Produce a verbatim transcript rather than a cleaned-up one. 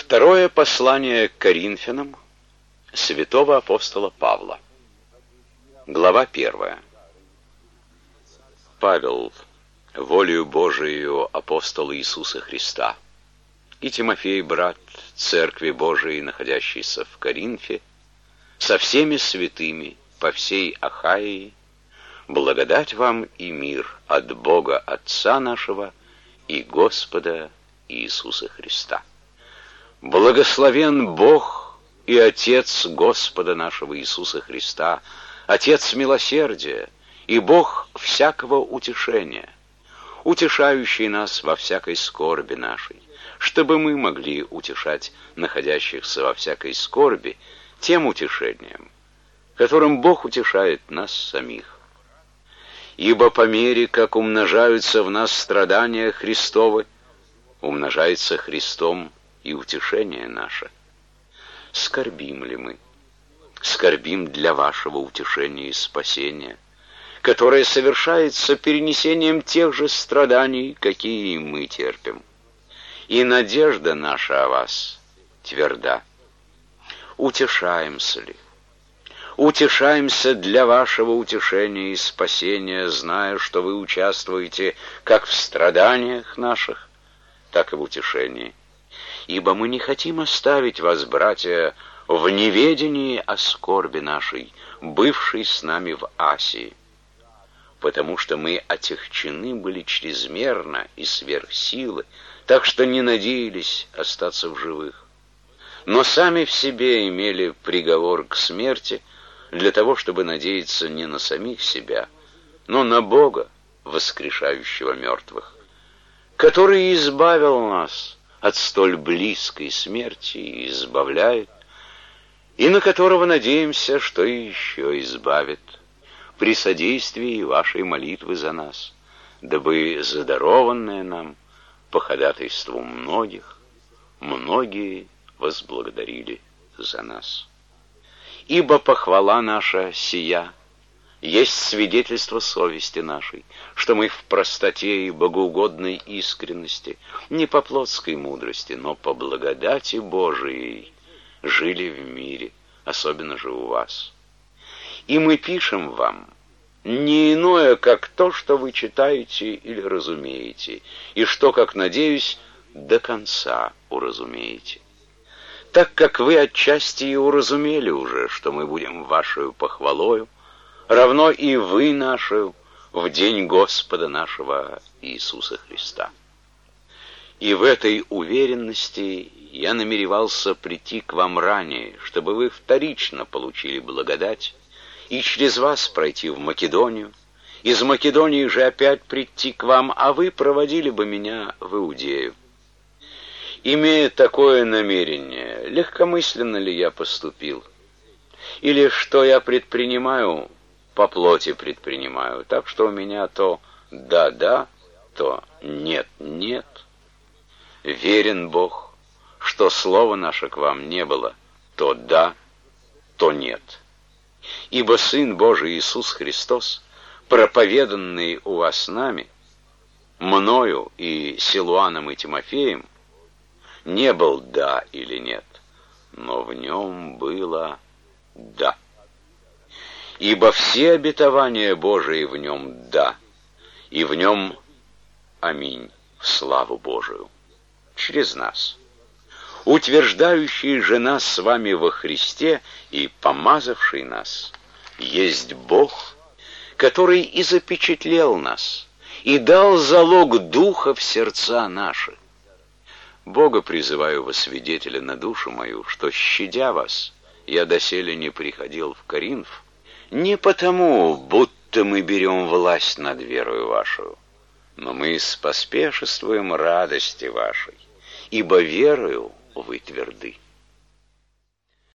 Второе послание к Коринфянам святого апостола Павла. Глава первая. Павел, волею Божией апостола Иисуса Христа, и Тимофей, брат Церкви Божией, находящийся в Коринфе, со всеми святыми по всей Ахаии, благодать вам и мир от Бога Отца нашего и Господа Иисуса Христа. Благословен Бог и Отец Господа нашего Иисуса Христа, Отец милосердия и Бог всякого утешения, утешающий нас во всякой скорби нашей, чтобы мы могли утешать находящихся во всякой скорби тем утешением, которым Бог утешает нас самих. Ибо по мере, как умножаются в нас страдания Христовы, умножается Христом и утешение наше. Скорбим ли мы? Скорбим для вашего утешения и спасения, которое совершается перенесением тех же страданий, какие и мы терпим. И надежда наша о вас тверда. Утешаемся ли? Утешаемся для вашего утешения и спасения, зная, что вы участвуете как в страданиях наших, так и в утешении. Ибо мы не хотим оставить вас, братья, в неведении о скорби нашей, бывшей с нами в Асии, потому что мы отягчены были чрезмерно и сверх силы, так что не надеялись остаться в живых, но сами в себе имели приговор к смерти для того, чтобы надеяться не на самих себя, но на Бога, воскрешающего мертвых, который избавил нас от столь близкой смерти и избавляет, и на которого надеемся, что еще избавит при содействии вашей молитвы за нас, дабы задарованное нам по ходатайству многих, многие возблагодарили за нас. Ибо похвала наша сия есть свидетельство совести нашей, что мы в простоте и богоугодной искренности, не по плотской мудрости, но по благодати Божией жили в мире, особенно же у вас. И мы пишем вам не иное, как то, что вы читаете или разумеете, и что, как надеюсь, до конца уразумеете. Так как вы отчасти и уразумели уже, что мы будем вашей похвалою, равно и вы нашу в день Господа нашего Иисуса Христа. И в этой уверенности я намеревался прийти к вам ранее, чтобы вы вторично получили благодать, и через вас пройти в Македонию, из Македонии же опять прийти к вам, а вы проводили бы меня в Иудею. Имея такое намерение, легкомысленно ли я поступил? Или что я предпринимаю, по плоти предпринимаю, так что у меня то да-да, то нет-нет. Верен Бог, что слово наше к вам не было то да, то нет. Ибо Сын Божий Иисус Христос, проповеданный у вас нами, мною и Силуаном и Тимофеем, не был да или нет, но в нем было да. Ибо все обетования Божии в нем да, и в нем аминь в славу Божию, через нас, утверждающий же нас с вами во Христе и помазавший нас, есть Бог, который и запечатлел нас, и дал залог Духа в сердца наши. Бога призываю во свидетеля на душу мою, что, щадя вас, я доселе не приходил в Коринф, не потому, будто мы берем власть над верою вашу, но мы споспешествуем радости вашей, ибо верою вы тверды.